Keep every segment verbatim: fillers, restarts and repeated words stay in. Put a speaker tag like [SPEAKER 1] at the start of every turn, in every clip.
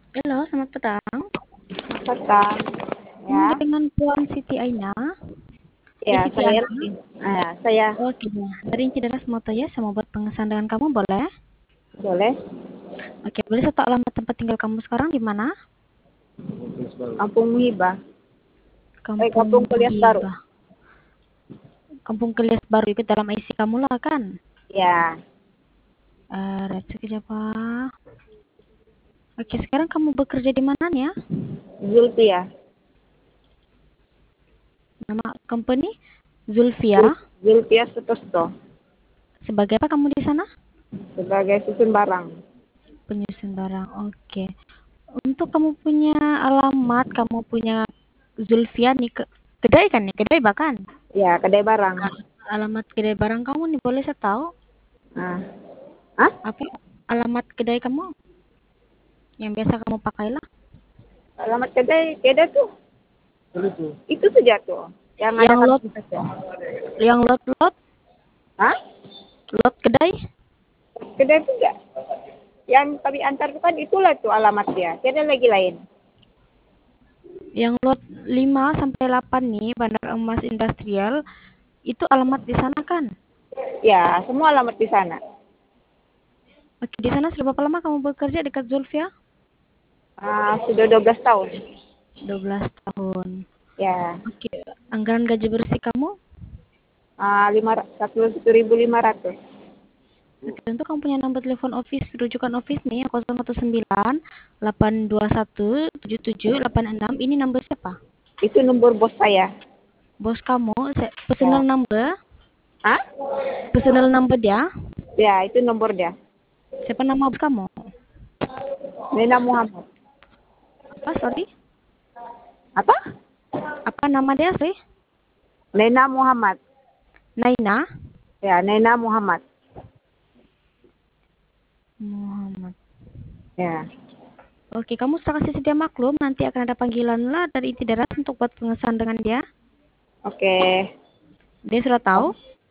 [SPEAKER 1] Halo, selamat petang.
[SPEAKER 2] Petang,
[SPEAKER 1] Ini
[SPEAKER 2] ya.
[SPEAKER 1] dengan Puan Siti Aina. Eh,
[SPEAKER 2] Ya,
[SPEAKER 1] Siti
[SPEAKER 2] saya
[SPEAKER 1] Ana.
[SPEAKER 2] lagi. Ah, saya
[SPEAKER 1] Oke, dari Cideras Moto ya, saya mau buat pengesahan dengan kamu, boleh?
[SPEAKER 2] boleh.
[SPEAKER 1] Oke, boleh satu alamat tempat tinggal kamu sekarang di mana?
[SPEAKER 2] Kampung Muhibah. Eh,
[SPEAKER 1] Kampung
[SPEAKER 2] Kampung Kuliah Baru.
[SPEAKER 1] Hibah. Kampung Kelias Baru ikut dalam I C kamu lah kan?
[SPEAKER 2] Ya,
[SPEAKER 1] Eh, red sekejap ah. Oke, sekarang kamu bekerja di mana nih ya?
[SPEAKER 2] Zulfia.
[SPEAKER 1] Nama company? Zulfia.
[SPEAKER 2] Zul- Zulfia Sutosto
[SPEAKER 1] Sebagai apa kamu di sana?
[SPEAKER 2] sebagai susun barang.
[SPEAKER 1] Penyusun barang. Oke. Untuk kamu punya alamat, kamu punya Zulfia nih ke kedai kan nih, kedai bahkan.
[SPEAKER 2] Ya, kedai barang.
[SPEAKER 1] Nah, alamat kedai barang kamu nih boleh saya tahu
[SPEAKER 2] Ah, ah?
[SPEAKER 1] apa alamat kedai kamu yang biasa kamu pakai lah?
[SPEAKER 2] Alamat kedai, kedai tuh. Itu saja tuh. Yang ada
[SPEAKER 1] Yang lot,
[SPEAKER 2] kantong saja.
[SPEAKER 1] yang lot lot,
[SPEAKER 2] Hah?
[SPEAKER 1] lot kedai,
[SPEAKER 2] Kedai tuh enggak. Yang kami antar tuh kan itulah tuh alamat dia. Kedai lagi lain.
[SPEAKER 1] yang lot lima sampai delapan nih Bandar Emas Industrial itu alamat di sana kan?
[SPEAKER 2] Ya, semua alamat di sana.
[SPEAKER 1] Oke, di sana sudah berapa lama kamu bekerja dekat Zulfia?
[SPEAKER 2] Ah, sudah dua belas tahun.
[SPEAKER 1] dua belas tahun.
[SPEAKER 2] Ya.
[SPEAKER 1] Oke, anggaran gaji bersih kamu?
[SPEAKER 2] Ah, lima satu ribu lima ratus.
[SPEAKER 1] Oke, untuk kamu punya nomor telepon office, rujukan office nih nol satu sembilan delapan dua satu tujuh tujuh delapan enam. Ini nomor siapa?
[SPEAKER 2] Itu nomor bos saya.
[SPEAKER 1] Bos kamu, se- personal
[SPEAKER 2] Ya.
[SPEAKER 1] number,
[SPEAKER 2] Ah?
[SPEAKER 1] personal number dia.
[SPEAKER 2] Ya, itu nomor dia.
[SPEAKER 1] Siapa nama bos kamu?
[SPEAKER 2] Nena Muhammad.
[SPEAKER 1] Apa, sorry?
[SPEAKER 2] Apa?
[SPEAKER 1] Apa nama dia, sorry?
[SPEAKER 2] Nena Muhammad.
[SPEAKER 1] Naina
[SPEAKER 2] Ya, Nena Muhammad.
[SPEAKER 1] Muhammad.
[SPEAKER 2] Ya.
[SPEAKER 1] Oke, kamu sudah kasih sedia maklum, nanti akan ada panggilan lah dari inti darat untuk buat pengesahan dengan dia.
[SPEAKER 2] Oke.
[SPEAKER 1] Dia sudah tahu?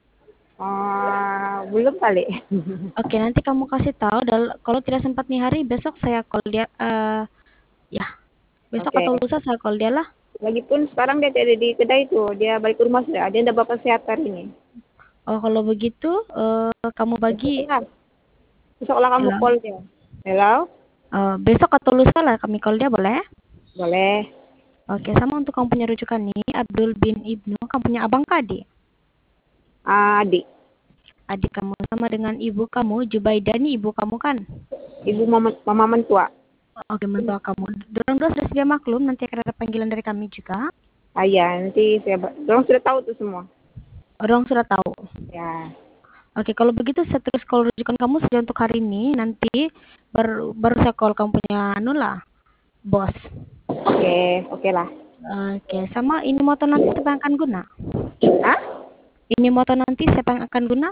[SPEAKER 2] Ah, belum kali.
[SPEAKER 1] Oke, nanti kamu kasih tahu. dal- Kalau tidak sempat nih hari, besok saya call dia. eh ya, besok
[SPEAKER 2] Oke.
[SPEAKER 1] atau lusa saya call dia lah.
[SPEAKER 2] Lagipun sekarang dia tidak di kedai itu. Dia balik ke rumah sudah. Dia udah bapak sehat hari ini.
[SPEAKER 1] Oh, kalau begitu, eh, kamu bagi.
[SPEAKER 2] Besok lah. Besok lah kamu
[SPEAKER 1] Hello.
[SPEAKER 2] call dia. Hello?
[SPEAKER 1] Eh, besok atau lusa lah kami call dia, boleh?
[SPEAKER 2] Boleh.
[SPEAKER 1] Oke, sama untuk kamu punya rujukan nih, Abdul bin Ibnu. Kamu punya abang kah, adik?
[SPEAKER 2] Ah, adik.
[SPEAKER 1] Adik kamu sama dengan ibu kamu, Jubaida nih ibu kamu kan?
[SPEAKER 2] Ibu mama, mama mentua.
[SPEAKER 1] Oke, mentua kamu. Dorong dua sudah sedia maklum, nanti akan ada panggilan dari kami juga.
[SPEAKER 2] Ah, ya, nanti saya... Dorong sudah tahu tuh semua.
[SPEAKER 1] Dorong sudah tahu.
[SPEAKER 2] Ya.
[SPEAKER 1] Oke, kalau begitu saya terus call rujukan kamu saja untuk hari ini. Nanti baru baru saya call kamu punya anu lah, bos.
[SPEAKER 2] Oke, oke lah.
[SPEAKER 1] Oke, sama ini motor nanti siapa yang akan guna?
[SPEAKER 2] Hah?
[SPEAKER 1] Ini motor nanti siapa yang akan guna?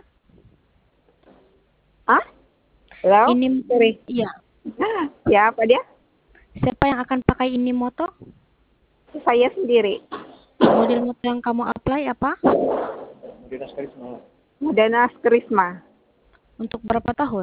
[SPEAKER 2] Hah? Hello?
[SPEAKER 1] Ini,
[SPEAKER 2] Sorry.
[SPEAKER 1] iya.
[SPEAKER 2] Ah, ya, apa dia?
[SPEAKER 1] Siapa yang akan pakai ini motor?
[SPEAKER 2] Saya sendiri.
[SPEAKER 1] Model motor yang kamu apply apa?
[SPEAKER 2] Modena Skrisma.
[SPEAKER 1] Untuk berapa tahun?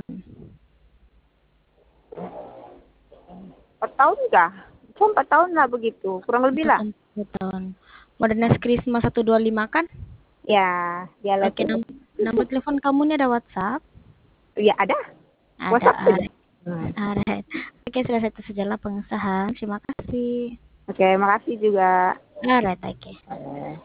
[SPEAKER 2] Empat tahun kah? Oh, empat tahun lah begitu. Kurang lebih
[SPEAKER 1] Untuk
[SPEAKER 2] lah.
[SPEAKER 1] empat tahun. Model Krisma seratus dua puluh lima kan?
[SPEAKER 2] Ya, dia lah
[SPEAKER 1] Oke,
[SPEAKER 2] tuh.
[SPEAKER 1] nom- nomor telepon kamu ini ada WhatsApp?
[SPEAKER 2] Ya, ada.
[SPEAKER 1] Ada,
[SPEAKER 2] WhatsApp saja.
[SPEAKER 1] alright. Alright. Oke, sudah satu sajalah pengesahan. Terima kasih.
[SPEAKER 2] Oke, makasih juga.
[SPEAKER 1] Alright, oke.
[SPEAKER 2] Eh,